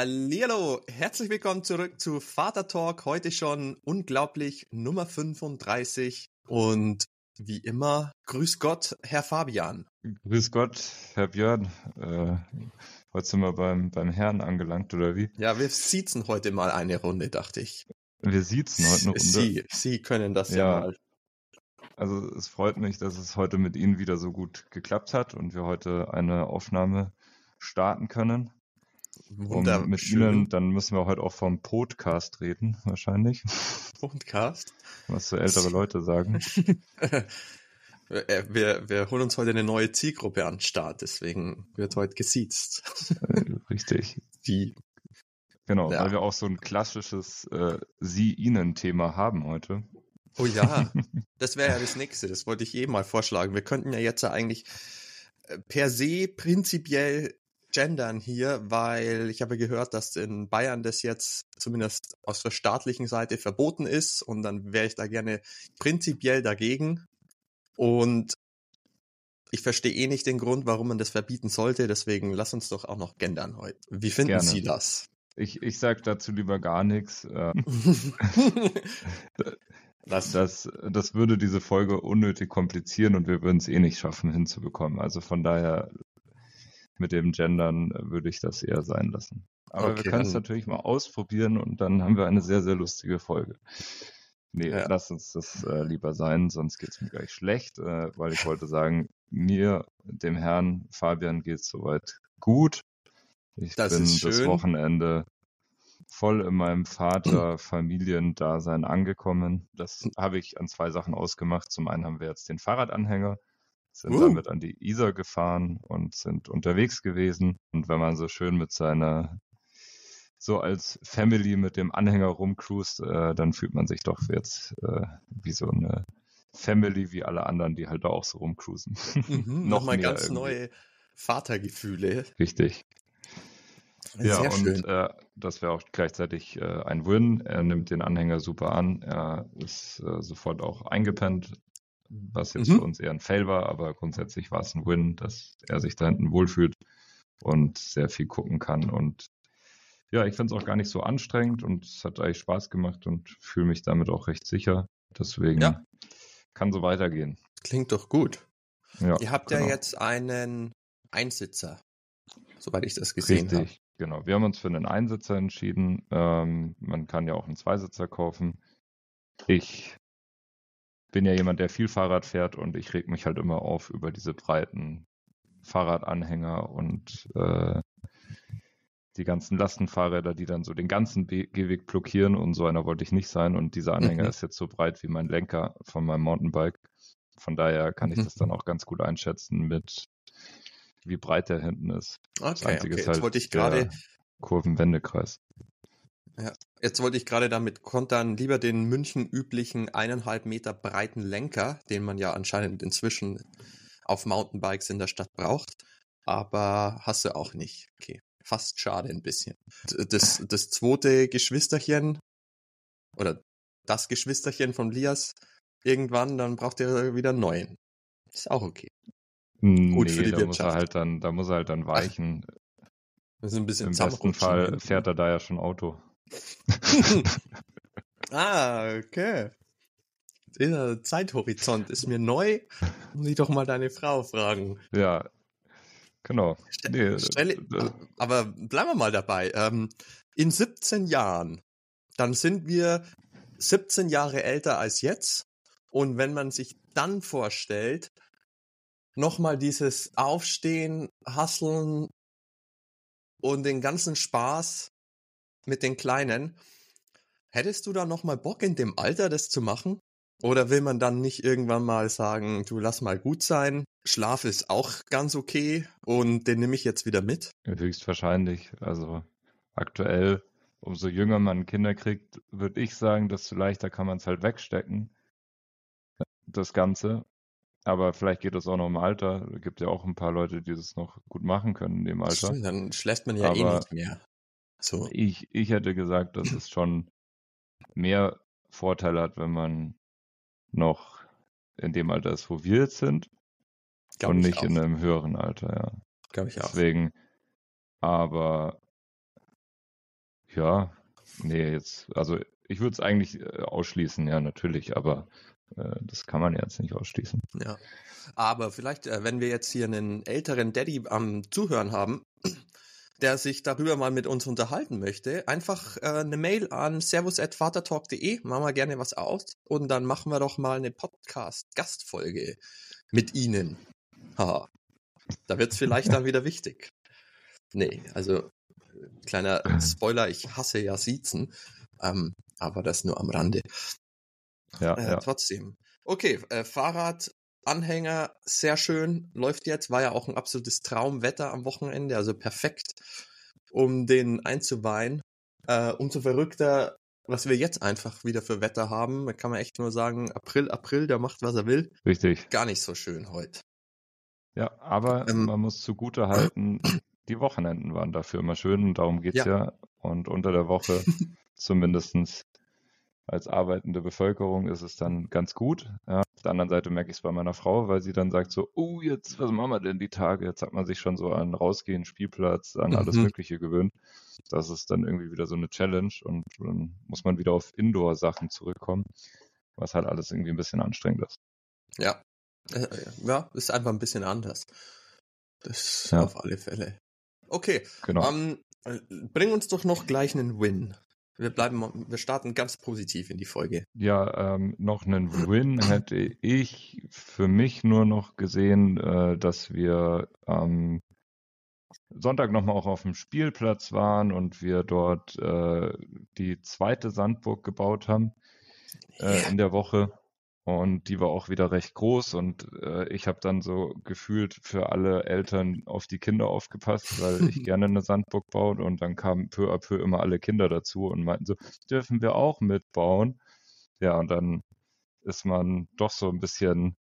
Hallihallo, herzlich willkommen zurück zu Vater Talk. Heute schon unglaublich Nummer 35 und wie immer, grüß Gott, Herr Fabian. Grüß Gott, Herr Björn. Heute sind wir beim Herrn angelangt, oder wie? Ja, wir siezen heute mal eine Runde, dachte ich. Wir siezen heute eine Runde. Sie können das ja mal. Also es freut mich, dass es heute mit Ihnen wieder so gut geklappt hat und wir heute eine Aufnahme starten können. Wunderschön. Mit Ihnen, dann müssen wir heute auch vom Podcast reden, wahrscheinlich. Podcast? Was so ältere Leute sagen. Wir holen uns heute eine neue Zielgruppe an den Start, deswegen wird heute gesiezt. Richtig. Genau, weil wir auch so ein klassisches Sie-Ihnen-Thema haben heute. Oh ja, das wäre ja das Nächste, das wollte ich mal vorschlagen. Wir könnten ja jetzt eigentlich per se prinzipiell gendern hier, weil ich habe gehört, dass in Bayern das jetzt zumindest aus der staatlichen Seite verboten ist und dann wäre ich da gerne prinzipiell dagegen und ich verstehe nicht den Grund, warum man das verbieten sollte, deswegen lass uns doch auch noch gendern heute. Wie finden Gerne. Sie das? Ich sag dazu lieber gar nichts. Das würde diese Folge unnötig komplizieren und wir würden es eh nicht schaffen hinzubekommen. Also von daher mit dem Gendern würde ich das eher sein lassen. Aber okay, wir können es natürlich mal ausprobieren und dann haben wir eine sehr, sehr lustige Folge. Nee, Lass uns das lieber sein, sonst geht es mir gleich schlecht, weil ich wollte sagen, mir, dem Herrn Fabian, geht es soweit gut. Ich bin das Wochenende voll in meinem Vater-Familiendasein angekommen. Das habe ich an 2 Sachen ausgemacht. Zum einen haben wir jetzt den Fahrradanhänger, sind damit an die Isar gefahren und sind unterwegs gewesen. Und wenn man so schön mit so als Family mit dem Anhänger rumcruist, dann fühlt man sich doch jetzt wie so eine Family wie alle anderen, die halt da auch so rumcruisen. Nochmal ganz irgendwie. Neue Vatergefühle. Richtig. Sehr schön. Und das wäre auch gleichzeitig ein Win. Er nimmt den Anhänger super an. Er ist sofort auch eingepennt, was jetzt für uns eher ein Fail war, aber grundsätzlich war es ein Win, dass er sich da hinten wohlfühlt und sehr viel gucken kann. Und ja, ich finde es auch gar nicht so anstrengend und es hat eigentlich Spaß gemacht und fühle mich damit auch recht sicher. Deswegen kann so weitergehen. Klingt doch gut. Ja, Ihr habt ja jetzt einen Einsitzer, soweit ich das gesehen habe. Richtig, genau. Wir haben uns für einen Einsitzer entschieden. Man kann ja auch einen Zweisitzer kaufen. Ich bin ja jemand, der viel Fahrrad fährt und ich reg mich halt immer auf über diese breiten Fahrradanhänger und die ganzen Lastenfahrräder, die dann so den ganzen Gehweg blockieren und so einer wollte ich nicht sein und dieser Anhänger ist jetzt so breit wie mein Lenker von meinem Mountainbike. Von daher kann ich das dann auch ganz gut einschätzen mit wie breit der hinten ist. Okay. Ist Jetzt halt wollte ich gerade Kurvenwendekreis. Ja, jetzt wollte ich gerade damit kontern, lieber den München üblichen 1,5 Meter breiten Lenker, den man ja anscheinend inzwischen auf Mountainbikes in der Stadt braucht, aber hast du auch nicht. Okay, fast schade ein bisschen. Das zweite Geschwisterchen oder das Geschwisterchen von Lias irgendwann, dann braucht er wieder einen neuen. Ist auch okay. Gut für die Wirtschaft. Da muss er halt dann weichen. Das ist ein bisschen im besten Fall fährt er da ja schon Auto. Okay. Dieser Zeithorizont ist mir neu. Muss ich doch mal deine Frau fragen. Ja, genau. Aber bleiben wir mal dabei. In 17 Jahren, dann sind wir 17 Jahre älter als jetzt. Und wenn man sich dann vorstellt, nochmal dieses Aufstehen, Hustlen und den ganzen Spaß mit den Kleinen, hättest du da nochmal Bock in dem Alter, das zu machen? Oder will man dann nicht irgendwann mal sagen, du lass mal gut sein, Schlaf ist auch ganz okay und den nehme ich jetzt wieder mit? Höchstwahrscheinlich. Also aktuell, umso jünger man Kinder kriegt, würde ich sagen, desto leichter kann man es halt wegstecken, das Ganze. Aber vielleicht geht das auch noch im Alter. Es gibt ja auch ein paar Leute, die das noch gut machen können in dem Alter. Stimmt, dann schläft man ja eh nicht mehr. So. Ich hätte gesagt, dass es schon mehr Vorteile hat, wenn man noch in dem Alter ist, wo wir jetzt sind. Und nicht in einem höheren Alter, ja. Glaube ich auch. Deswegen, aber Ja, nee, also ich würde es eigentlich ausschließen, ja, natürlich, aber das kann man jetzt nicht ausschließen. Ja, aber vielleicht, wenn wir jetzt hier einen älteren Daddy am Zuhören haben, der sich darüber mal mit uns unterhalten möchte, einfach eine Mail an servus@vatertalk.de, machen wir gerne was aus und dann machen wir doch mal eine Podcast-Gastfolge mit Ihnen. Haha. Da wird's vielleicht dann wieder wichtig. Nee, also kleiner Spoiler, ich hasse ja Siezen, aber das nur am Rande. Ja. Trotzdem. Okay, Fahrradanhänger, sehr schön, läuft jetzt, war ja auch ein absolutes Traumwetter am Wochenende, also perfekt, um den einzuweihen. Umso verrückter, was wir jetzt einfach wieder für Wetter haben. Da kann man echt nur sagen, April, der macht, was er will. Richtig. Gar nicht so schön heute. Ja, aber man muss zugute halten, die Wochenenden waren dafür immer schön und darum geht's ja. Und unter der Woche zumindestens als arbeitende Bevölkerung ist es dann ganz gut. Ja. Auf der anderen Seite merke ich es bei meiner Frau, weil sie dann sagt so, jetzt, was machen wir denn die Tage? Jetzt hat man sich schon so an Rausgehen, Spielplatz, an alles Mögliche gewöhnt. Das ist dann irgendwie wieder so eine Challenge und dann muss man wieder auf Indoor-Sachen zurückkommen, was halt alles irgendwie ein bisschen anstrengend ist. Ja. Ja, ist einfach ein bisschen anders. Das Ja. auf alle Fälle. Okay, Genau. bring uns doch noch gleich einen Win. Wir starten ganz positiv in die Folge. Ja, noch einen Win hätte ich für mich nur noch gesehen, dass wir am Sonntag nochmal auch auf dem Spielplatz waren und wir dort die zweite Sandburg gebaut haben in der Woche. Und die war auch wieder recht groß und ich habe dann so gefühlt für alle Eltern auf die Kinder aufgepasst, weil ich gerne eine Sandburg baue und dann kamen peu à peu immer alle Kinder dazu und meinten so, dürfen wir auch mitbauen? Ja, und dann ist man doch so ein bisschen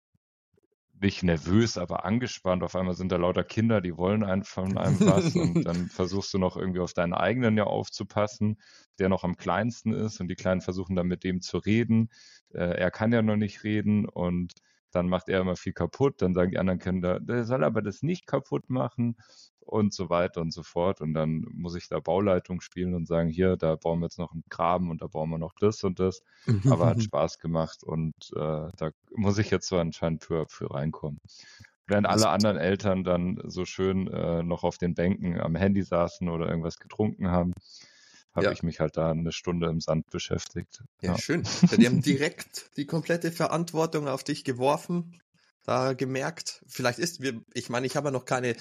nicht nervös, aber angespannt. Auf einmal sind da lauter Kinder, die wollen von einem was und dann versuchst du noch irgendwie auf deinen eigenen ja aufzupassen, der noch am kleinsten ist und die Kleinen versuchen dann mit dem zu reden. Er kann ja noch nicht reden und dann macht er immer viel kaputt. Dann sagen die anderen Kinder, der soll aber das nicht kaputt machen und so weiter und so fort. Und dann muss ich da Bauleitung spielen und sagen, hier, da bauen wir jetzt noch einen Graben und da bauen wir noch das und das. Aber hat Spaß gemacht und da muss ich jetzt so anscheinend peu à peu reinkommen. Während alle anderen Eltern dann so schön noch auf den Bänken am Handy saßen oder irgendwas getrunken haben, habe ich mich halt da eine Stunde im Sand beschäftigt. Ja, schön. Die haben direkt die komplette Verantwortung auf dich geworfen, da gemerkt, vielleicht ich meine, ich habe ja noch keine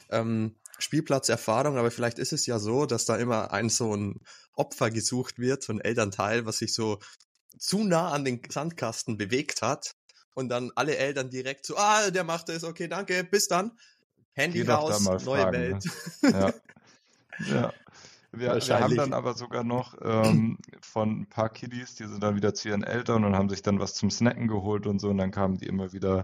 Spielplatzerfahrung, aber vielleicht ist es ja so, dass da immer so ein Opfer gesucht wird, so ein Elternteil, was sich so zu nah an den Sandkasten bewegt hat und dann alle Eltern direkt so, der macht es, okay, danke, bis dann. Handy raus, neue fragen, Welt. Ne? Ja. Wir haben dann aber sogar noch von ein paar Kiddies, die sind dann wieder zu ihren Eltern und haben sich dann was zum Snacken geholt und so und dann kamen die immer wieder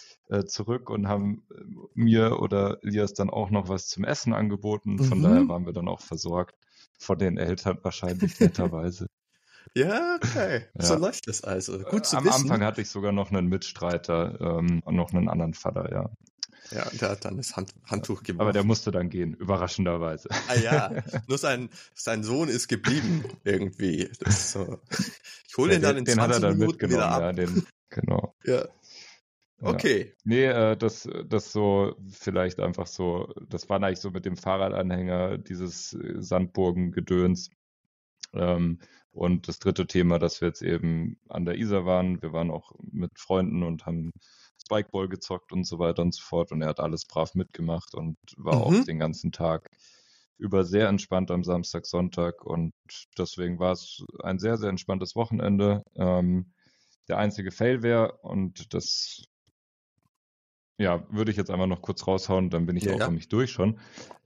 zurück und haben mir oder Elias dann auch noch was zum Essen angeboten. Von daher waren wir dann auch versorgt von den Eltern wahrscheinlich netterweise. Ja, okay. Ja. So läuft das also. Gut zu wissen. Am Anfang hatte ich sogar noch einen Mitstreiter und noch einen anderen Vater, ja. Ja, der hat dann das Handtuch geworfen. Aber der musste dann gehen, überraschenderweise. Nur sein Sohn ist geblieben irgendwie. Das ist so. Ich hole ihn dann in 20 hat er dann Minuten wieder ab. Ja, genau. Ja. Okay. Nee, das so vielleicht einfach so, das war eigentlich so mit dem Fahrradanhänger, dieses Sandburgen-Gedöns. Und das dritte Thema, dass wir jetzt eben an der Isar waren. Wir waren auch mit Freunden und haben Spikeball gezockt und so weiter und so fort. Und er hat alles brav mitgemacht und war auch den ganzen Tag über sehr entspannt am Samstag, Sonntag. Und deswegen war es ein sehr, sehr entspanntes Wochenende. Der einzige Fail wäre, und das würde ich jetzt einfach noch kurz raushauen, dann bin ich auch nämlich durch schon.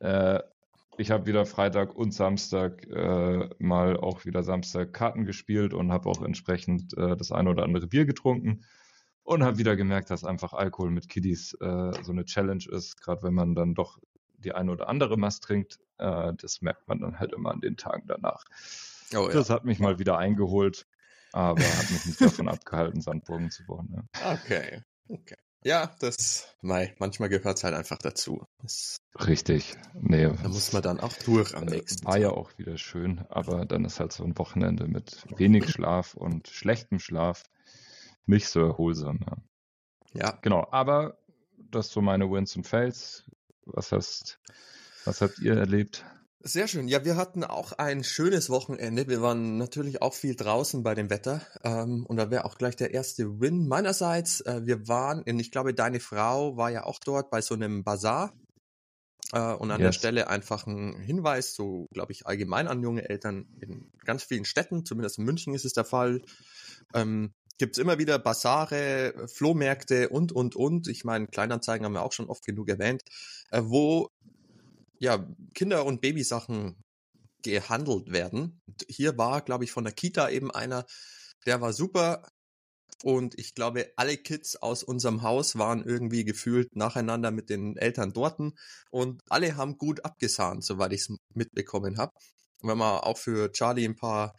Ich habe wieder Freitag und Samstag mal auch wieder Samstag Karten gespielt und habe auch entsprechend das eine oder andere Bier getrunken und habe wieder gemerkt, dass einfach Alkohol mit Kiddies so eine Challenge ist, gerade wenn man dann doch die eine oder andere Mast trinkt. Das merkt man dann halt immer an den Tagen danach. Das hat mich mal wieder eingeholt, aber hat mich nicht davon abgehalten, Sandburgen zu bauen. Ja. Okay. Ja, manchmal gehört es halt einfach dazu. Richtig. Nee, Da muss man dann auch durch am nächsten war Tag. ja auch wieder schön, aber dann ist halt so ein Wochenende mit wenig Schlaf und schlechtem Schlaf nicht so erholsam. Ja. Ja, Genau, aber das so meine Wins und Fails. Was habt ihr erlebt? sehr schön. Ja, wir hatten auch ein schönes Wochenende. Wir waren natürlich auch viel draußen bei dem Wetter. Und da wäre auch gleich der erste Win meinerseits. Wir waren, ich glaube, deine Frau war ja auch dort bei so einem Bazar. Und an der Yes. Stelle einfach ein Hinweis, so glaube ich allgemein an junge Eltern in ganz vielen Städten, zumindest in München ist es der Fall, gibt es immer wieder Basare, Flohmärkte und. Ich meine, Kleinanzeigen haben wir auch schon oft genug erwähnt, wo ja Kinder- und Babysachen gehandelt werden. Und hier war, glaube ich, von der Kita eben einer, der war super. Und ich glaube, alle Kids aus unserem Haus waren irgendwie gefühlt nacheinander mit den Eltern dorten und alle haben gut abgesahnt, soweit ich es mitbekommen habe. Und wir haben auch für Charlie ein paar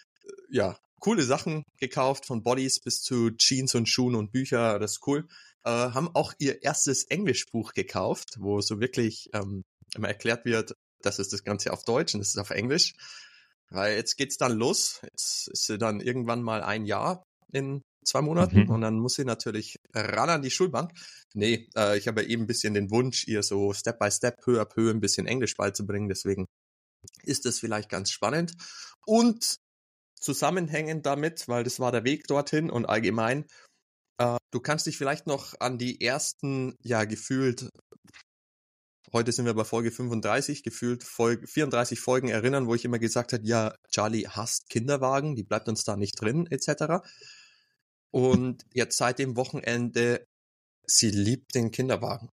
coole Sachen gekauft, von Bodies bis zu Jeans und Schuhen und Bücher, das ist cool. Haben auch ihr erstes Englischbuch gekauft, wo so wirklich immer erklärt wird, das ist das Ganze auf Deutsch und das ist auf Englisch. Weil jetzt geht's dann los. Jetzt ist sie dann irgendwann mal 1 Jahr in 2 Monaten und dann muss sie natürlich ran an die Schulbank. Nee, ich habe eben ein bisschen den Wunsch, ihr so Step by Step, peu à peu ein bisschen Englisch beizubringen. Deswegen ist das vielleicht ganz spannend. Und zusammenhängend damit, weil das war der Weg dorthin und allgemein, du kannst dich vielleicht noch an die ersten, gefühlt, heute sind wir bei Folge 35, gefühlt 34 Folgen erinnern, wo ich immer gesagt habe, ja, Charlie hasst Kinderwagen, die bleibt uns da nicht drin, etc. Und jetzt seit dem Wochenende, sie liebt den Kinderwagen.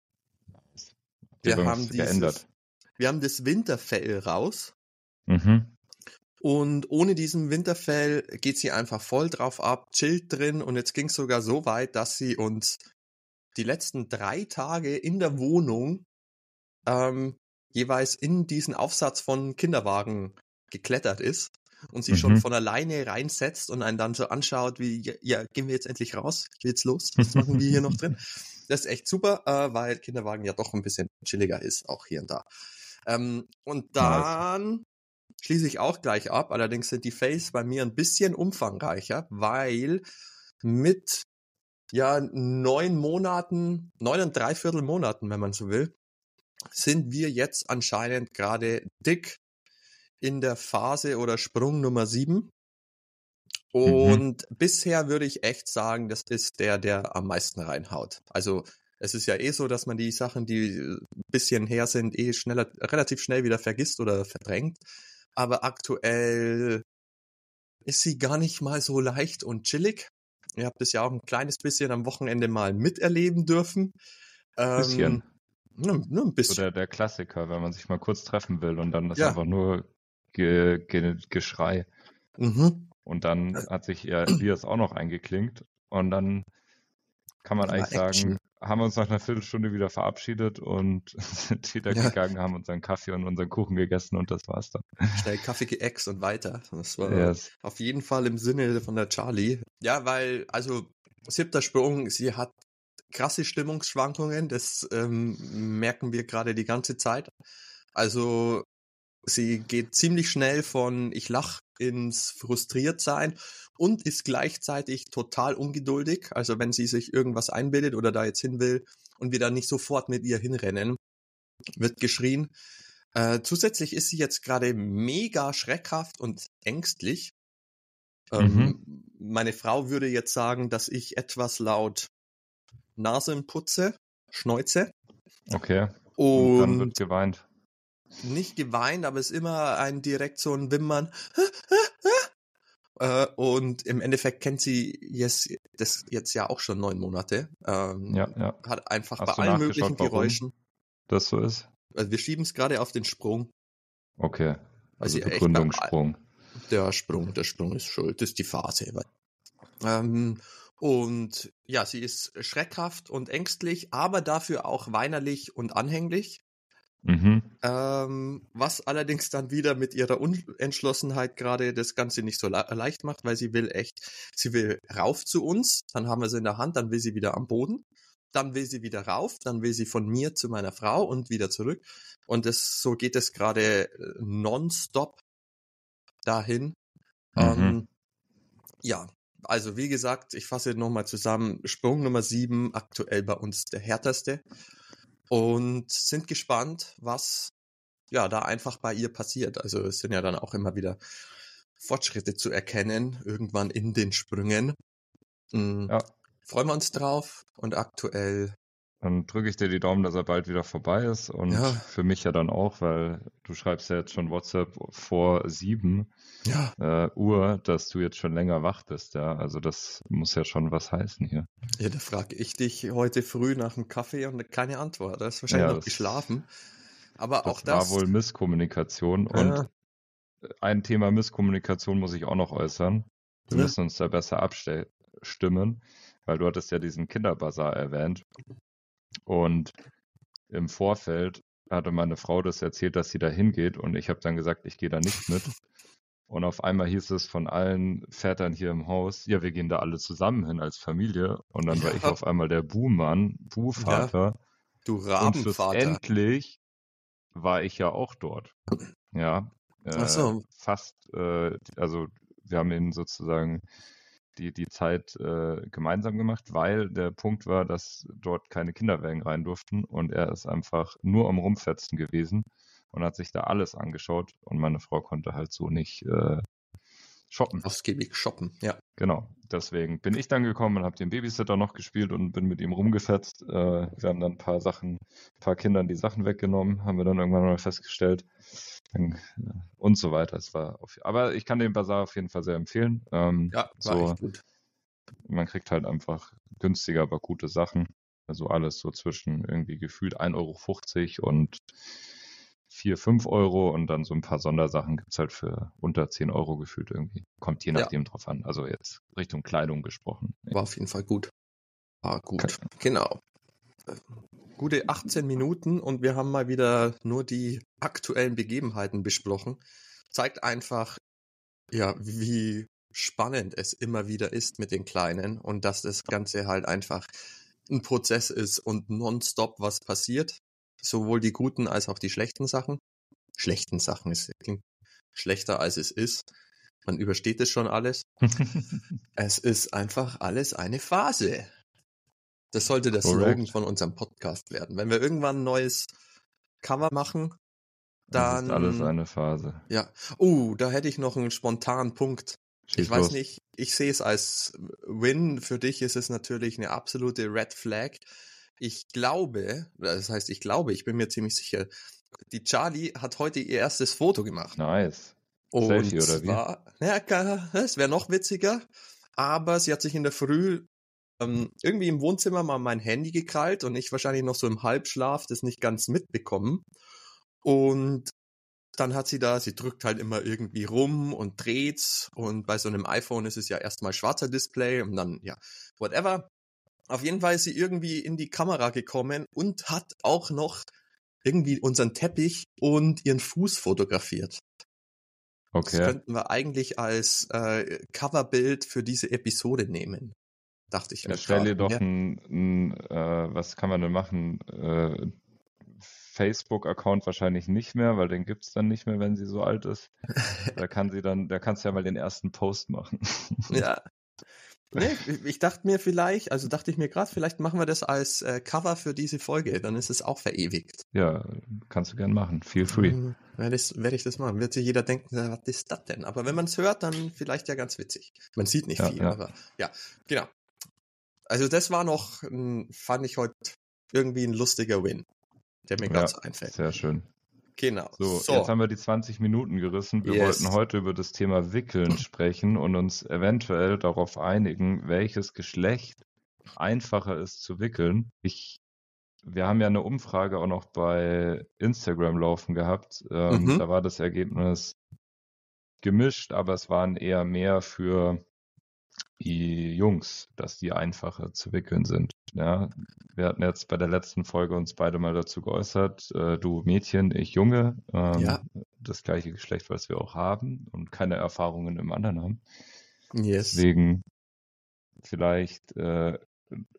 Wir haben geändert. Wir haben das Winterfell raus. Mhm. Und ohne diesen Winterfell geht sie einfach voll drauf ab, chillt drin und jetzt ging es sogar so weit, dass sie uns die letzten 3 Tage in der Wohnung jeweils in diesen Aufsatz von Kinderwagen geklettert ist und sich schon von alleine reinsetzt und einen dann so anschaut, wie, ja, gehen wir jetzt endlich raus? Geht's los? Was machen wir hier noch drin? Das ist echt super, weil Kinderwagen ja doch ein bisschen chilliger ist, auch hier und da. Und dann schließe ich auch gleich ab, allerdings sind die Fails bei mir ein bisschen umfangreicher, weil mit 9 Monaten, 9,75 Monaten, wenn man so will, sind wir jetzt anscheinend gerade dick in der Phase oder Sprung Nummer 7. Und bisher würde ich echt sagen, das ist der am meisten reinhaut. Also es ist ja so, dass man die Sachen, die ein bisschen her sind, relativ schnell wieder vergisst oder verdrängt. Aber aktuell ist sie gar nicht mal so leicht und chillig. Ihr habt es ja auch ein kleines bisschen am Wochenende mal miterleben dürfen. Bisschen. Nur ein bisschen. So der Klassiker, wenn man sich mal kurz treffen will und dann ist Ja. einfach nur Geschrei. Und dann hat sich Elias auch noch eingeklinkt und dann kann man eigentlich sagen, haben wir uns nach einer Viertelstunde wieder verabschiedet und sind wieder gegangen, haben unseren Kaffee und unseren Kuchen gegessen und das war's dann. Schnell Kaffee geäxt und weiter. Das war auf jeden Fall im Sinne von der Charlie. Ja, weil, also 7. Sprung, sie hat krasse Stimmungsschwankungen, das merken wir gerade die ganze Zeit. Also sie geht ziemlich schnell von ich lach ins frustriert sein und ist gleichzeitig total ungeduldig. Also wenn sie sich irgendwas einbildet oder da jetzt hin will und wir dann nicht sofort mit ihr hinrennen, wird geschrien. Zusätzlich ist sie jetzt gerade mega schreckhaft und ängstlich. Meine Frau würde jetzt sagen, dass ich etwas laut Nasen putze, schneuze. Okay. Und dann wird geweint. Nicht geweint, aber es ist immer direkt so ein Wimmern. Und im Endeffekt kennt sie das jetzt ja auch schon 9 Monate. Hat einfach Hast bei allen möglichen Geräuschen. Das so ist? Also wir schieben es gerade auf den Sprung. Okay, also Begründungssprung. Der Sprung ist schuld, das ist die Phase. Und ja, sie ist schreckhaft und ängstlich, aber dafür auch weinerlich und anhänglich. Was allerdings dann wieder mit ihrer Unentschlossenheit gerade das Ganze nicht so leicht macht, weil sie will rauf zu uns, dann haben wir sie in der Hand, dann will sie wieder am Boden. dann will sie wieder rauf, dann will sie von mir zu meiner Frau und wieder zurück. Und so geht es gerade nonstop dahin. Ja, also wie gesagt, ich fasse nochmal zusammen, Sprung Nummer 7, aktuell bei uns der härteste. Und sind gespannt, was ja da einfach bei ihr passiert. Also es sind ja dann auch immer wieder Fortschritte zu erkennen, irgendwann in den Sprüngen. Ja. Freuen wir uns drauf und aktuell. Dann drücke ich dir die Daumen, dass er bald wieder vorbei ist und Ja. für mich ja dann auch, weil du schreibst ja jetzt schon WhatsApp vor 7 Uhr, dass du jetzt schon länger wach bist, ja. Also das muss ja schon was heißen hier. Ja, da frage ich dich heute früh nach dem Kaffee und keine Antwort. Da ist wahrscheinlich noch geschlafen. Aber auch das war wohl Misskommunikation und ein Thema Misskommunikation muss ich auch noch äußern. Wir müssen uns da besser abstimmen, weil du hattest ja diesen Kinderbazar erwähnt. Und im Vorfeld hatte meine Frau das erzählt, dass sie da hingeht und ich habe dann gesagt, ich gehe da nicht mit. Und auf einmal hieß es von allen Vätern hier im Haus, ja, wir gehen da alle zusammen hin als Familie. Und dann war ich auf einmal der Buhvater. Ja, du Rabenvater. Und schlussendlich war ich ja auch dort. Ja, fast, also wir haben ihn sozusagen die Zeit gemeinsam gemacht, weil der Punkt war, dass dort keine Kinderwägen rein durften und er ist einfach nur am Rumfetzen gewesen und hat sich da alles angeschaut und meine Frau konnte halt so nicht shoppen. Ausgiebig shoppen, ja. Genau, deswegen bin ich dann gekommen und habe den Babysitter noch gespielt und bin mit ihm rumgefetzt. Wir haben dann ein paar Kindern die Sachen weggenommen, haben wir dann irgendwann mal festgestellt und so weiter. Aber ich kann den Bazar auf jeden Fall sehr empfehlen. Ja, war echt gut. Man kriegt halt einfach günstige, aber gute Sachen. Also alles so zwischen irgendwie gefühlt 1,50 € und 4, 5 € und dann so ein paar Sondersachen gibt es halt für unter 10 € gefühlt irgendwie. Kommt je nachdem drauf an. Also jetzt Richtung Kleidung gesprochen. War auf jeden Fall gut. War gut. Genau. Gute 18 Minuten und wir haben mal wieder nur die aktuellen Begebenheiten besprochen. Zeigt einfach, ja, wie spannend es immer wieder ist mit den Kleinen und dass das Ganze halt einfach ein Prozess ist und nonstop was passiert. Sowohl die guten als auch die schlechten Sachen. Schlechten Sachen klingt schlechter als es ist. Man übersteht es schon alles. Es ist einfach alles eine Phase. Das sollte der Slogan von unserem Podcast werden. Wenn wir irgendwann ein neues Cover machen, dann... Das ist alles eine Phase. Ja. Da hätte ich noch einen spontanen Punkt. Ich weiß nicht, ich sehe es als Win. Für dich ist es natürlich eine absolute Red Flag. Ich bin mir ziemlich sicher, die Charlie hat heute ihr erstes Foto gemacht. Nice. Und Selfie oder zwar, es wäre noch witziger, aber sie hat sich in der Früh irgendwie im Wohnzimmer mal mein Handy gekrallt und ich wahrscheinlich noch so im Halbschlaf das nicht ganz mitbekommen. Und dann hat sie drückt halt immer irgendwie rum und dreht's und bei so einem iPhone ist es ja erstmal schwarzer Display und dann, ja, whatever. Auf jeden Fall ist sie irgendwie in die Kamera gekommen und hat auch noch irgendwie unseren Teppich und ihren Fuß fotografiert. Okay. Das könnten wir eigentlich als Coverbild für diese Episode nehmen. Dachte ich mir. Stell dir doch was kann man denn machen? Facebook-Account wahrscheinlich nicht mehr, weil den gibt's dann nicht mehr, wenn sie so alt ist. Da kannst du ja mal den ersten Post machen. Ja. Nee, dachte ich mir gerade, vielleicht machen wir das als Cover für diese Folge, dann ist es auch verewigt. Ja, kannst du gern machen. Feel free. Werde ich das machen. Wird sich jeder denken, was ist das denn? Aber wenn man es hört, dann vielleicht ja ganz witzig. Man sieht nicht viel, aber ja, genau. Also das war fand ich heute irgendwie ein lustiger Win, der mir gerade so einfällt. Sehr schön. Genau. So, jetzt haben wir die 20 Minuten gerissen. Wir wollten heute über das Thema Wickeln sprechen und uns eventuell darauf einigen, welches Geschlecht einfacher ist zu wickeln. Wir haben ja eine Umfrage auch noch bei Instagram laufen gehabt. Da war das Ergebnis gemischt, aber es waren eher mehr für die Jungs, dass die einfacher zu wickeln sind. Ja, wir hatten jetzt bei der letzten Folge uns beide mal dazu geäußert, du Mädchen, ich Junge, das gleiche Geschlecht, was wir auch haben und keine Erfahrungen im anderen haben. Yes. Deswegen vielleicht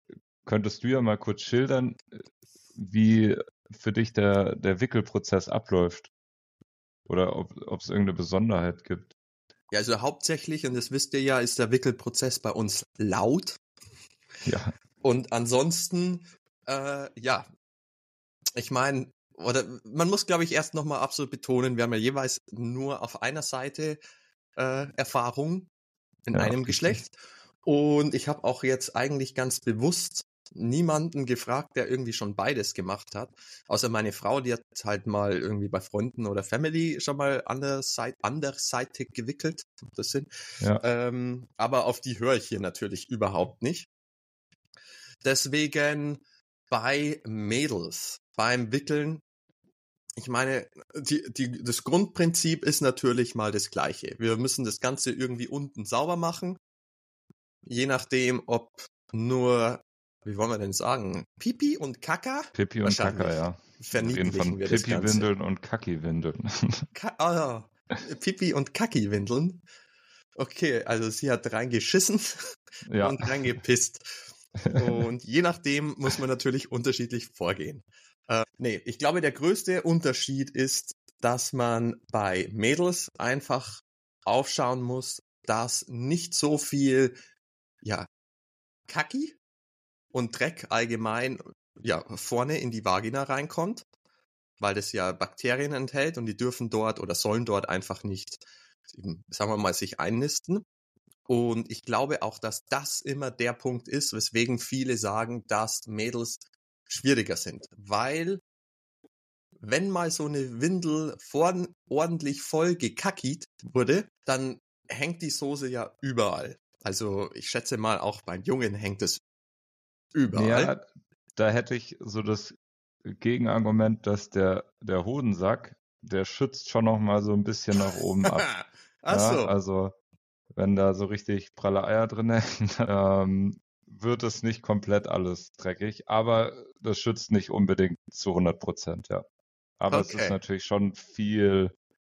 könntest du ja mal kurz schildern, wie für dich der Wickelprozess abläuft oder ob es irgendeine Besonderheit gibt. Ja, also hauptsächlich, und das wisst ihr ja, ist der Wickelprozess bei uns laut. Ja. Und ansonsten, ja, ich meine, oder man muss, glaube ich, erst nochmal absolut betonen, wir haben ja jeweils nur auf einer Seite Erfahrung in einem Geschlecht. Und ich habe auch jetzt eigentlich ganz bewusst niemanden gefragt, der irgendwie schon beides gemacht hat. Außer meine Frau, die hat halt mal irgendwie bei Freunden oder Family schon mal anderseitig gewickelt. Das sind. Ja. Aber auf die höre ich hier natürlich überhaupt nicht. Deswegen bei Mädels, beim Wickeln, ich meine, das Grundprinzip ist natürlich mal das gleiche. Wir müssen das Ganze irgendwie unten sauber machen. Je nachdem, ob nur, wie wollen wir denn sagen, Pipi und Kaka? Pipi und Kaka, ja. Verniedlichen wir das Ganze. Pipi-Windeln und Kaki-Windeln. Pipi und Kaki-Windeln. Okay, also sie hat reingeschissen und reingepisst. Und je nachdem muss man natürlich unterschiedlich vorgehen. Nee, ich glaube, der größte Unterschied ist, dass man bei Mädels einfach aufschauen muss, dass nicht so viel, ja, Kacki und Dreck allgemein, ja, vorne in die Vagina reinkommt, weil das ja Bakterien enthält und die dürfen dort oder sollen dort einfach nicht, sagen wir mal, sich einnisten. Und ich glaube auch, dass das immer der Punkt ist, weswegen viele sagen, dass Mädels schwieriger sind. Weil, wenn mal so eine Windel ordentlich voll gekackiert wurde, dann hängt die Soße ja überall. Also ich schätze mal, auch beim Jungen hängt es überall. Ja, da hätte ich so das Gegenargument, dass der Hodensack, der schützt schon noch mal so ein bisschen nach oben ab. Ach so. Ja, also wenn da so richtig pralle Eier drin hängen, wird es nicht komplett alles dreckig, aber das schützt nicht unbedingt zu 100%, ja. Aber es ist natürlich schon viel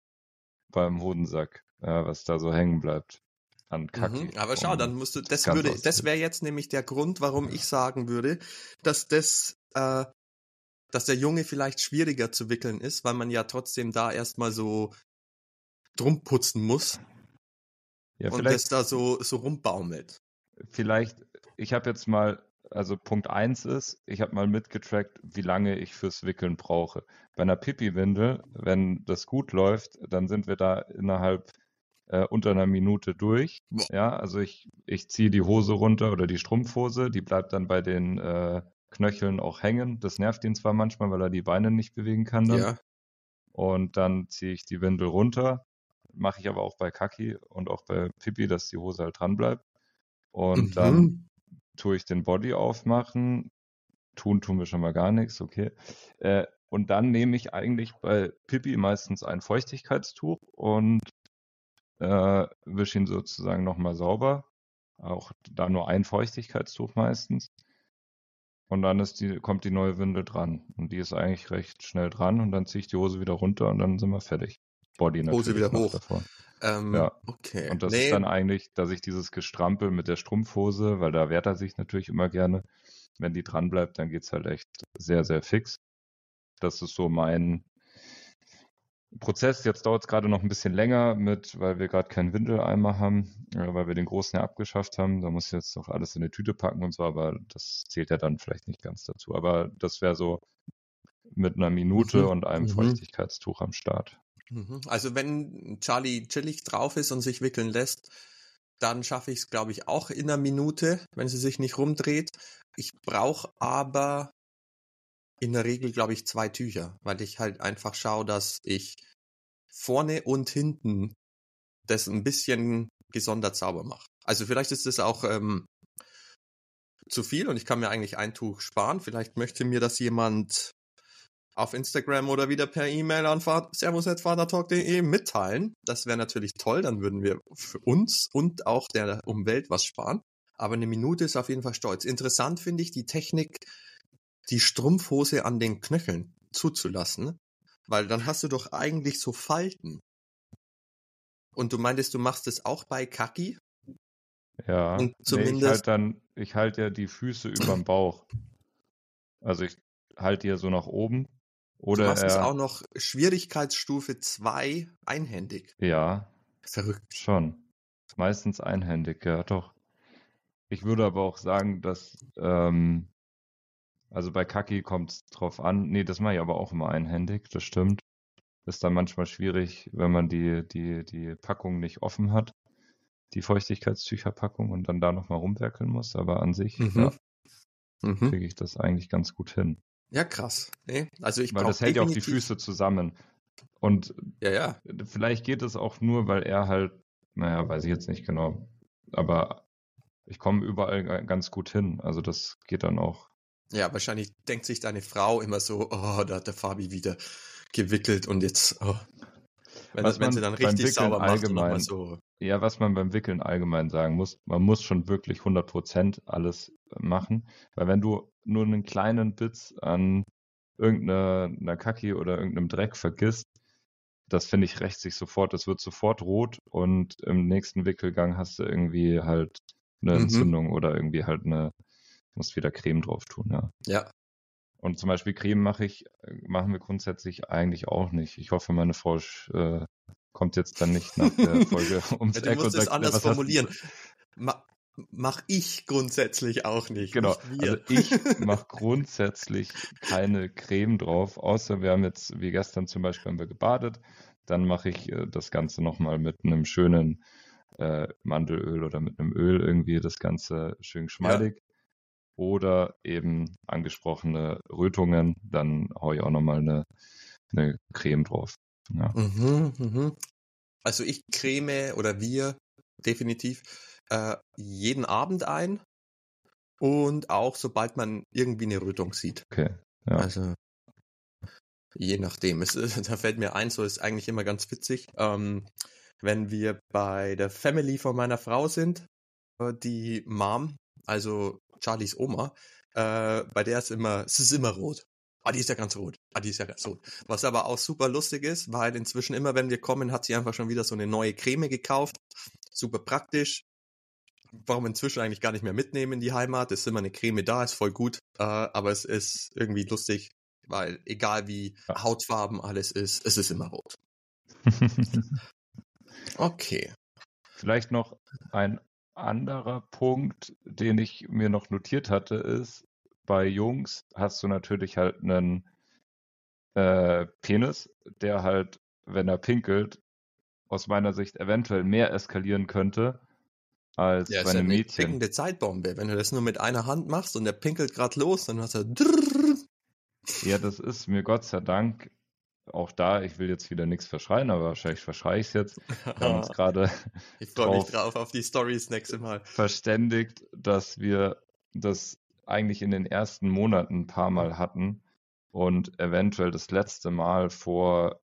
beim Hodensack, was da so hängen bleibt an Kacke. Aber schau, dann musst du, das wäre jetzt nämlich der Grund, warum ich sagen würde, dass der Junge vielleicht schwieriger zu wickeln ist, weil man ja trotzdem da erstmal so drum putzen muss. Ja, und das da so rumbaumelt. Vielleicht, ich habe jetzt mal, also Punkt 1 ist, ich habe mal mitgetrackt, wie lange ich fürs Wickeln brauche. Bei einer Pipi-Windel, wenn das gut läuft, dann sind wir da innerhalb unter einer Minute durch. Ja, also ich ziehe die Hose runter oder die Strumpfhose, die bleibt dann bei den Knöcheln auch hängen. Das nervt ihn zwar manchmal, weil er die Beine nicht bewegen kann dann. Ja. Und dann ziehe ich die Windel runter. Mache ich aber auch bei Kaki und auch bei Pipi, dass die Hose halt dran bleibt. Und dann tue ich den Body aufmachen. Tun wir schon mal gar nichts, okay. Und dann nehme ich eigentlich bei Pipi meistens ein Feuchtigkeitstuch und wische ihn sozusagen nochmal sauber. Auch da nur ein Feuchtigkeitstuch meistens. Und dann kommt die neue Windel dran. Und die ist eigentlich recht schnell dran. Und dann ziehe ich die Hose wieder runter und dann sind wir fertig. Body natürlich. Hose wieder hoch. Davor. Ja. Okay. Und das ist dann eigentlich, dass ich dieses Gestrampel mit der Strumpfhose, weil da wehrt er sich natürlich immer gerne. Wenn die dran bleibt, dann geht's halt echt sehr, sehr fix. Das ist so mein Prozess. Jetzt dauert es gerade noch ein bisschen länger weil wir gerade keinen Windeleimer haben, weil wir den großen ja abgeschafft haben. Da muss ich jetzt noch alles in eine Tüte packen und so, aber das zählt ja dann vielleicht nicht ganz dazu. Aber das wäre so mit einer Minute und einem Feuchtigkeitstuch am Start. Also wenn Charlie chillig drauf ist und sich wickeln lässt, dann schaffe ich es, glaube ich, auch in einer Minute, wenn sie sich nicht rumdreht. Ich brauche aber in der Regel, glaube ich, 2 Tücher, weil ich halt einfach schaue, dass ich vorne und hinten das ein bisschen gesondert sauber mache. Also vielleicht ist das auch zu viel und ich kann mir eigentlich ein Tuch sparen. Vielleicht möchte mir das jemand auf Instagram oder wieder per E-Mail an servus@vatertalk.de mitteilen. Das wäre natürlich toll, dann würden wir für uns und auch der Umwelt was sparen. Aber eine Minute ist auf jeden Fall stolz. Interessant finde ich die Technik, die Strumpfhose an den Knöcheln zuzulassen, weil dann hast du doch eigentlich so Falten. Und du meintest, du machst es auch bei Kaki? Ja, und zumindest ich halte ja die Füße überm Bauch. Also ich halte die ja so nach oben. Du Oder machst es auch noch Schwierigkeitsstufe 2 einhändig. Ja, Verrückt. schon. Meistens einhändig, ja doch. Ich würde aber auch sagen, dass, also bei Kaki kommt es drauf an. Nee, das mache ich aber auch immer einhändig, das stimmt. Ist dann manchmal schwierig, wenn man die Packung nicht offen hat, die Feuchtigkeitstücherpackung, und dann da nochmal rumwerkeln muss. Aber an sich, ja, kriege ich das eigentlich ganz gut hin. Ja, krass. Nee, also ich Weil brauche das hält ja auch die Füße zusammen. Und ja. vielleicht geht es auch nur, weil er halt, naja, weiß ich jetzt nicht genau, aber ich komme überall ganz gut hin. Also das geht dann auch. Ja, wahrscheinlich denkt sich deine Frau immer so, oh, da hat der Fabi wieder gewickelt und jetzt, oh. Wenn sie dann richtig sauber macht und nochmal so. Ja, was man beim Wickeln allgemein sagen muss, man muss schon wirklich 100% alles machen, weil wenn du nur einen kleinen Bit an irgendeiner Kacki oder irgendeinem Dreck vergisst, das finde ich rächt sich sofort, das wird sofort rot und im nächsten Wickelgang hast du irgendwie halt eine Entzündung oder irgendwie halt musst wieder Creme drauf tun, ja. Ja. Und zum Beispiel Creme machen wir grundsätzlich eigentlich auch nicht. Ich hoffe, meine Frau kommt jetzt dann nicht nach der Folge ums Du Eck musst und es sagt, anders formulieren. Mach ich grundsätzlich auch nicht. Genau, nicht wir. also ich mache grundsätzlich keine Creme drauf, außer wir haben jetzt, wie gestern zum Beispiel, haben wir gebadet, dann mache ich das Ganze nochmal mit einem schönen Mandelöl oder mit einem Öl irgendwie das Ganze schön geschmeidig. Ja. Oder eben angesprochene Rötungen, dann haue ich auch nochmal eine Creme drauf. Ja. Also ich creme oder wir definitiv jeden Abend ein und auch sobald man irgendwie eine Rötung sieht. Okay, ja. Also je nachdem. Da fällt mir ein, so ist eigentlich immer ganz witzig, wenn wir bei der Family von meiner Frau sind, die Mom, also Charlies Oma, bei der es ist immer rot. Die ist ja ganz rot. Die ist ja ganz rot. Was aber auch super lustig ist, weil inzwischen immer, wenn wir kommen, hat sie einfach schon wieder so eine neue Creme gekauft. Super praktisch. Warum inzwischen eigentlich gar nicht mehr mitnehmen in die Heimat. Es ist immer eine Creme da, ist voll gut. Aber es ist irgendwie lustig, weil egal wie Hautfarben alles ist, es ist immer rot. Okay. Vielleicht noch ein anderer Punkt, den ich mir noch notiert hatte, ist, bei Jungs hast du natürlich halt einen Penis, der halt, wenn er pinkelt, aus meiner Sicht eventuell mehr eskalieren könnte als bei einem Mädchen. Ja, pinkende Zeitbombe. Wenn du das nur mit einer Hand machst und der pinkelt gerade los, dann hast du Ja, das ist mir Gott sei Dank auch da, ich will jetzt wieder nichts verschreien, aber wahrscheinlich verschreie ich es jetzt. Wir haben uns gerade ich freue mich drauf auf die Storys nächste Mal. Verständigt, dass wir das eigentlich in den ersten Monaten ein paar Mal hatten und eventuell das letzte Mal vor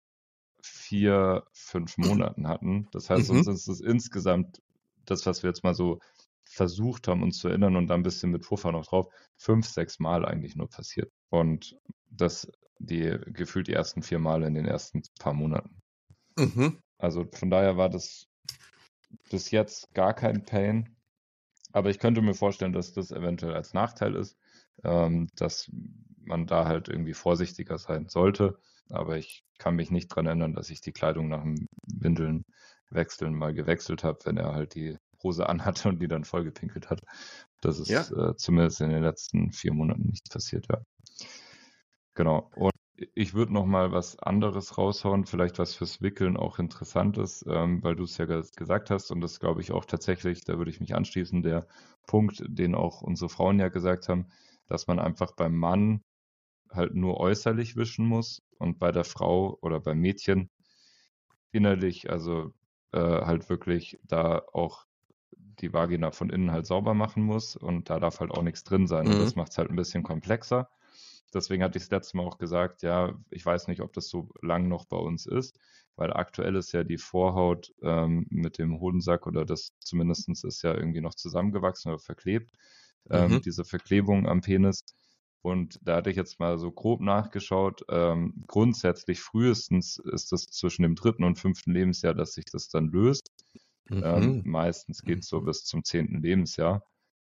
4, 5 Monaten hatten. Das heißt, uns ist es insgesamt das, was wir jetzt mal so versucht haben, uns zu erinnern und da ein bisschen mit Puffer noch drauf, 5, 6 Mal eigentlich nur passiert. Und das gefühlt die ersten 4 Male in den ersten paar Monaten. Also von daher war das bis jetzt gar kein Pain. Aber ich könnte mir vorstellen, dass das eventuell als Nachteil ist, dass man da halt irgendwie vorsichtiger sein sollte. Aber ich kann mich nicht dran erinnern, dass ich die Kleidung nach dem Windeln wechseln mal gewechselt habe, wenn er halt die Hose anhatte und die dann vollgepinkelt hat. Das ist zumindest in den letzten 4 Monaten nicht passiert, ja. Genau. Und ich würde noch mal was anderes raushauen, vielleicht was fürs Wickeln auch interessant ist, weil du es ja gesagt hast und das glaube ich auch tatsächlich, da würde ich mich anschließen, der Punkt, den auch unsere Frauen ja gesagt haben, dass man einfach beim Mann halt nur äußerlich wischen muss und bei der Frau oder beim Mädchen innerlich, also halt wirklich da auch die Vagina von innen halt sauber machen muss und da darf halt auch nichts drin sein und das macht es halt ein bisschen komplexer. Deswegen hatte ich das letzte Mal auch gesagt, ja, ich weiß nicht, ob das so lang noch bei uns ist, weil aktuell ist ja die Vorhaut mit dem Hodensack oder das zumindest ist ja irgendwie noch zusammengewachsen oder verklebt, diese Verklebung am Penis. Und da hatte ich jetzt mal so grob nachgeschaut. Grundsätzlich frühestens ist das zwischen dem 3. und 5. Lebensjahr, dass sich das dann löst. Meistens geht es so bis zum 10. Lebensjahr.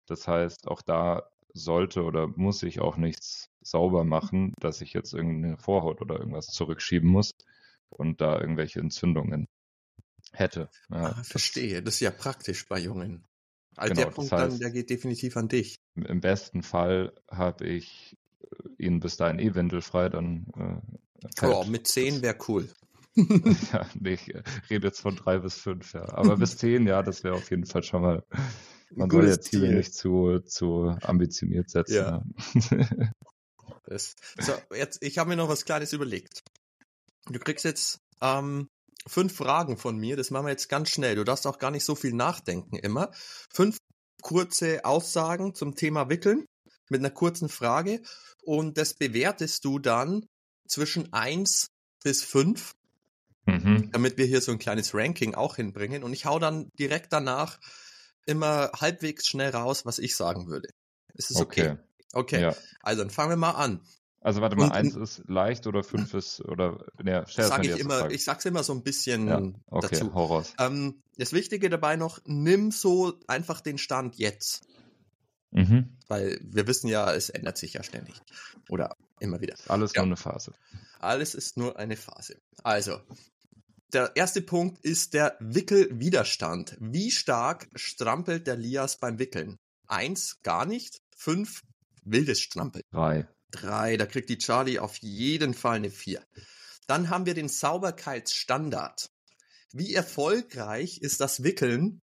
Das heißt, auch da sollte oder muss ich auch nichts sauber machen, dass ich jetzt irgendeine Vorhaut oder irgendwas zurückschieben muss und da irgendwelche Entzündungen hätte. Ja, Verstehe. Das ist ja praktisch bei Jungen. Also der genau, das Punkt dann, der heißt, geht definitiv an dich. im besten Fall habe ich ihn bis dahin windelfrei, dann Oh, fällt mit 10 wäre cool. ja, nee, ich rede jetzt von 3 bis 5, ja. Aber bis 10, ja, das wäre auf jeden Fall schon mal, Ein man soll ja gutes Ziele Ziel. nicht zu ambitioniert setzen. Ja. Ja. So, jetzt, ich habe mir noch was Kleines überlegt. Du kriegst jetzt 5 Fragen von mir, das machen wir jetzt ganz schnell. Du darfst auch gar nicht so viel nachdenken immer. 5 kurze Aussagen zum Thema Wickeln mit einer kurzen Frage und das bewertest du dann zwischen 1 bis 5, damit wir hier so ein kleines Ranking auch hinbringen und ich hau dann direkt danach immer halbwegs schnell raus, was ich sagen würde. Ist es okay? Okay, Ja. also dann fangen wir mal an. Also warte mal, 1 ist leicht oder 5 ist, oder, ne, Sag ich immer, ich sag's immer so ein bisschen ja, okay, dazu. hau raus. Das Wichtige dabei noch, nimm so einfach den Stand jetzt. Weil wir wissen ja, es ändert sich ja ständig. Oder immer wieder. Alles nur eine Phase. Alles ist nur eine Phase. Also, der erste Punkt ist der Wickelwiderstand. Wie stark strampelt der Lias beim Wickeln? 1, gar nicht. 5, wildes Strampeln. 3, da kriegt die Charlie auf jeden Fall eine 4. Dann haben wir den Sauberkeitsstandard. Wie erfolgreich ist das Wickeln?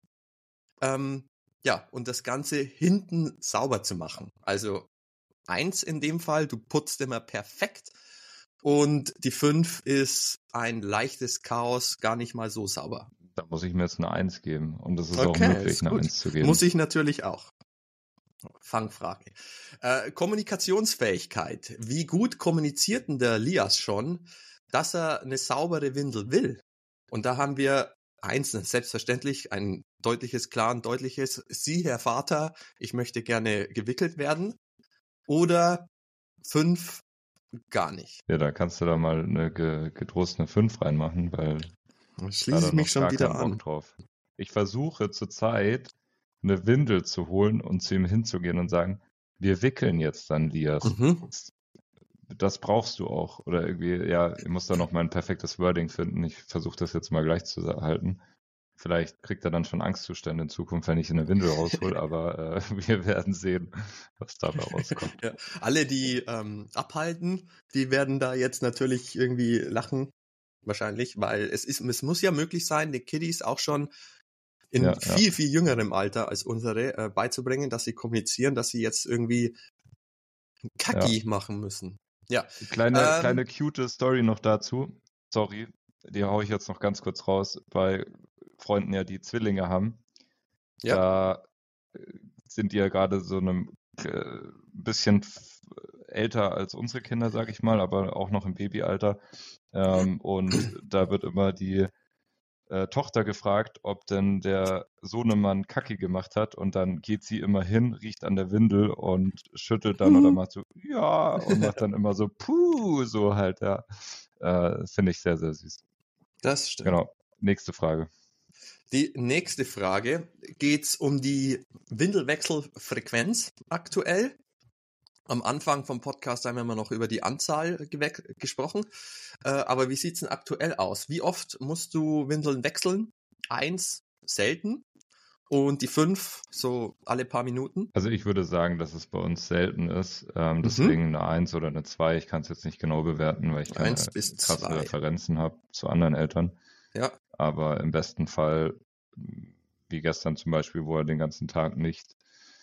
Und das Ganze hinten sauber zu machen. Also 1 in dem Fall, du putzt immer perfekt. Und die 5 ist ein leichtes Chaos, gar nicht mal so sauber. Da muss ich mir jetzt eine 1 geben. Und das ist auch möglich, eine 1 zu geben. Muss ich natürlich auch. Fangfrage. Kommunikationsfähigkeit. Wie gut kommuniziert denn der Lias schon, dass er eine saubere Windel will? Und da haben wir 1, selbstverständlich, ein klar und deutliches, Sie, Herr Vater, ich möchte gerne gewickelt werden. Oder 5, gar nicht. Ja, da kannst du da mal eine getrost eine 5 reinmachen, weil schließe ich mich schon wieder an. Drauf. Ich versuche zurzeit eine Windel zu holen und zu ihm hinzugehen und sagen, wir wickeln jetzt dann, Lias. Das brauchst du auch. Oder irgendwie, ja, ich muss da noch mal ein perfektes Wording finden. Ich versuche das jetzt mal gleich zu halten. Vielleicht kriegt er dann schon Angstzustände in Zukunft, wenn ich eine Windel raushol, aber wir werden sehen, was dabei rauskommt. Ja, alle, die abhalten, die werden da jetzt natürlich irgendwie lachen, wahrscheinlich, weil es muss ja möglich sein, den Kiddies auch schon in viel jüngerem Alter als unsere beizubringen, dass sie kommunizieren, dass sie jetzt irgendwie Kacki machen müssen. Ja. Kleine cute Story noch dazu. Sorry, die hau ich jetzt noch ganz kurz raus. Bei Freunden ja, die Zwillinge haben. Da sind die ja gerade so einem bisschen älter als unsere Kinder, sag ich mal, aber auch noch im Babyalter. Und da wird immer die Tochter gefragt, ob denn der Sohnemann Kacki gemacht hat, und dann geht sie immer hin, riecht an der Windel und schüttelt dann oder macht so, ja, und macht dann immer so, puh, so halt, ja. Finde ich sehr, sehr süß. Das stimmt. Genau. Nächste Frage. Die nächste Frage geht's um die Windelwechselfrequenz aktuell. Am Anfang vom Podcast haben wir immer noch über die Anzahl gesprochen. Aber wie sieht's denn aktuell aus? Wie oft musst du Windeln wechseln? 1, selten. Und die 5, so alle paar Minuten? Also ich würde sagen, dass es bei uns selten ist. Deswegen eine 1 oder eine 2. Ich kann es jetzt nicht genau bewerten, weil ich keine krassen Referenzen habe zu anderen Eltern. Ja. Aber im besten Fall, wie gestern zum Beispiel, wo er den ganzen Tag nicht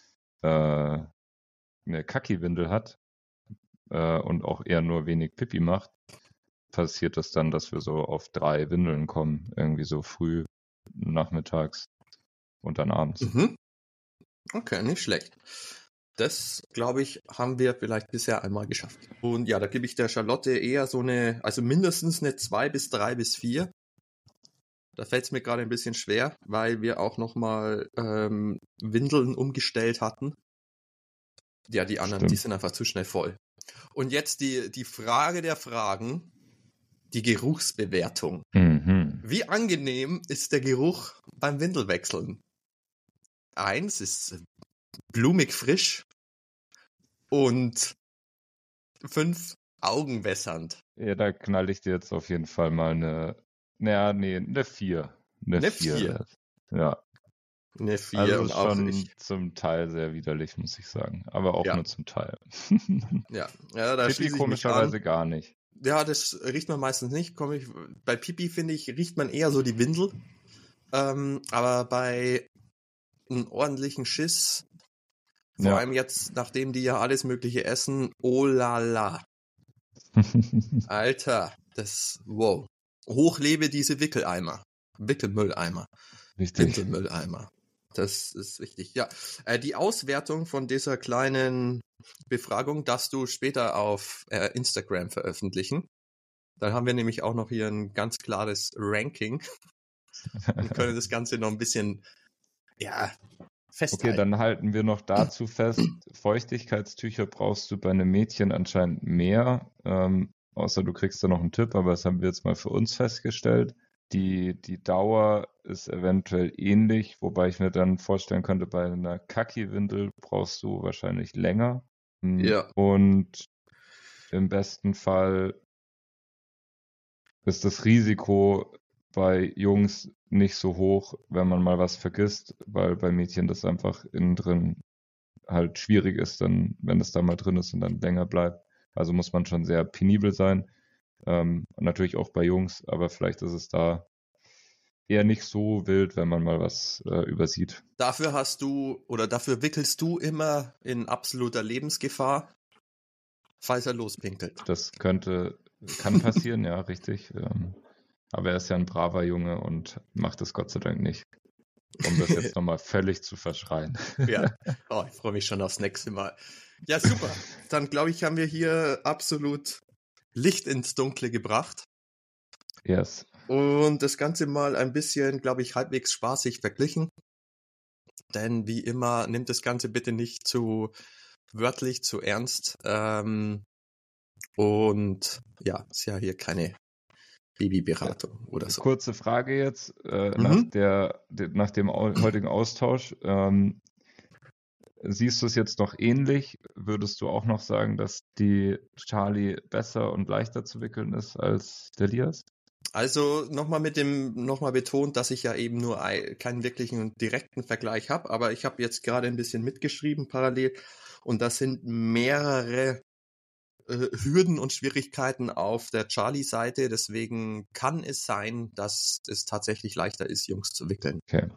eine Kacki-Windel hat und auch eher nur wenig Pipi macht, passiert das dann, dass wir so auf 3 Windeln kommen, irgendwie so früh, nachmittags und dann abends. Okay, nicht schlecht. Das, glaube ich, haben wir vielleicht bisher einmal geschafft. Und ja, da gebe ich der Charlotte eher so also mindestens eine 2 bis 3 bis 4. Da fällt es mir gerade ein bisschen schwer, weil wir auch nochmal Windeln umgestellt hatten. Ja, die anderen, die sind einfach zu schnell voll. Und jetzt die Frage der Fragen, die Geruchsbewertung. Wie angenehm ist der Geruch beim Windelwechseln? 1 ist blumig frisch und 5 augenwässernd. Ja, da knall ich dir jetzt auf jeden Fall mal eine 4. Eine 4. Ja. Eine 4 also und auch schon ich. zum Teil sehr widerlich, muss ich sagen. Aber auch Ja. nur zum Teil. Ja, da Pipi schließe ich mich komischerweise an. gar nicht. Ja, das riecht man meistens nicht. Bei Pipi, finde ich, riecht man eher so die Windel. Aber bei einem ordentlichen Schiss, vor allem jetzt, nachdem die ja alles Mögliche essen, oh la la. Alter, wow. Hochlebe diese Wickelmülleimer. Richtig. Windelmülleimer. Das ist wichtig. Ja, die Auswertung von dieser kleinen Befragung darfst du später auf Instagram veröffentlichen. Dann haben wir nämlich auch noch hier ein ganz klares Ranking und können das Ganze noch ein bisschen, festhalten. Okay, dann halten wir noch dazu fest, Feuchtigkeitstücher brauchst du bei einem Mädchen anscheinend mehr, außer du kriegst da noch einen Tipp, aber das haben wir jetzt mal für uns festgestellt. Die Dauer ist eventuell ähnlich, wobei ich mir dann vorstellen könnte, bei einer Kaki-Windel brauchst du wahrscheinlich länger. Ja. Und im besten Fall ist das Risiko bei Jungs nicht so hoch, wenn man mal was vergisst, weil bei Mädchen das einfach innen drin halt schwierig ist, dann, wenn es da mal drin ist und dann länger bleibt. Also muss man schon sehr penibel sein. Natürlich auch bei Jungs, aber vielleicht ist es da eher nicht so wild, wenn man mal was übersieht. Dafür wickelst du immer in absoluter Lebensgefahr, falls er lospinkelt. Das kann passieren, ja, richtig. Aber er ist ja ein braver Junge und macht es Gott sei Dank nicht. Um das jetzt nochmal völlig zu verschreien. Ja, ich freue mich schon aufs nächste Mal. Ja, super. Dann glaube ich, haben wir hier absolut Licht ins Dunkle gebracht. Yes. Und das Ganze mal ein bisschen, glaube ich, halbwegs spaßig verglichen. Denn wie immer, nimmt das Ganze bitte nicht zu wörtlich, zu ernst. Und ja, ist ja hier keine Babyberatung oder so. Kurze Frage jetzt nach dem heutigen Austausch. Siehst du es jetzt noch ähnlich? Würdest du auch noch sagen, dass die Charlie besser und leichter zu wickeln ist als der Lias? Also nochmal betont, dass ich ja eben nur keinen wirklichen und direkten Vergleich habe, aber ich habe jetzt gerade ein bisschen mitgeschrieben parallel und das sind mehrere Hürden und Schwierigkeiten auf der Charlie-Seite, deswegen kann es sein, dass es tatsächlich leichter ist, Jungs zu wickeln. Okay.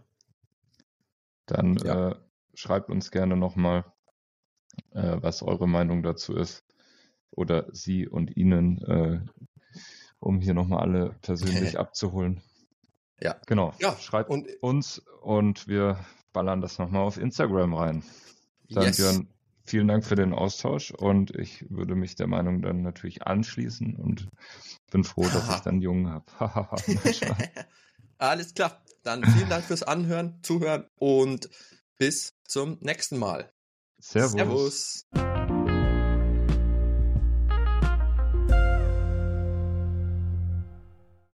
Dann schreibt uns gerne nochmal, was eure Meinung dazu ist oder sie und ihnen, um hier nochmal alle persönlich abzuholen. Ja. Genau. Ja, schreibt uns und wir ballern das nochmal auf Instagram rein. Dann Björn, vielen Dank für den Austausch und ich würde mich der Meinung dann natürlich anschließen und bin froh, dass ich dann einen Jungen habe. Alles klar. Dann vielen Dank fürs Zuhören und bis zum nächsten Mal. Servus.